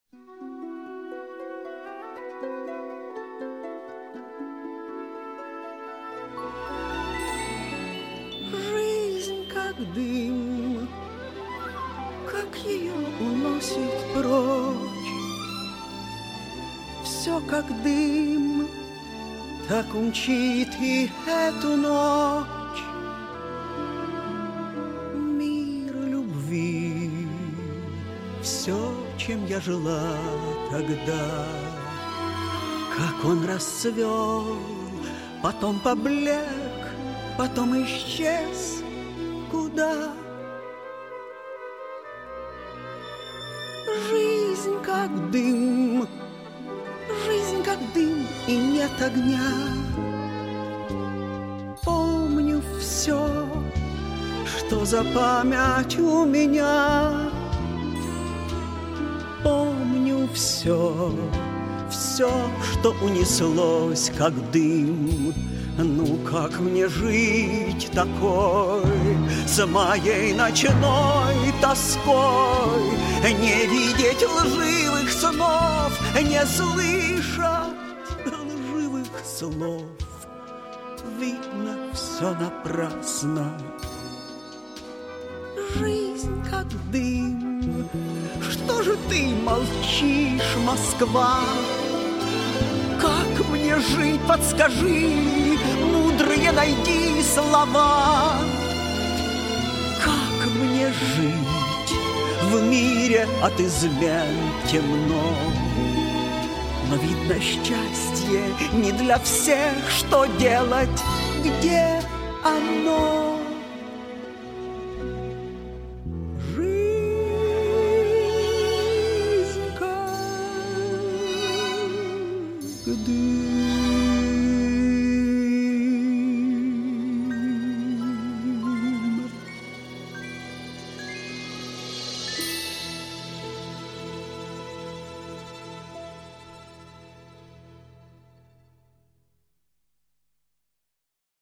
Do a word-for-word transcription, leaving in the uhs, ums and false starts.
Жизнь как дым, как ее уносит прочь. Все как дым, так умчит и эту ночь. Мир любви, все, чем я жила тогда, как он расцвел, потом поблек, потом исчез куда. Жизнь как дым, жизнь как дым, и нет огня. Помню все, что за память у меня. Помню все, все, что унеслось, как дым. Ну как мне жить такой, с моей ночной тоской, не видеть лживых снов, не слышать лживых слов? Видно, все напрасно. Жизнь как дым. Что же ты молчишь, Москва? Как мне жить, подскажи, мудрые найди слова. Как мне жить в мире от измен темно? Но видно, счастье не для всех, что делать, где оно? Жизнь как дым.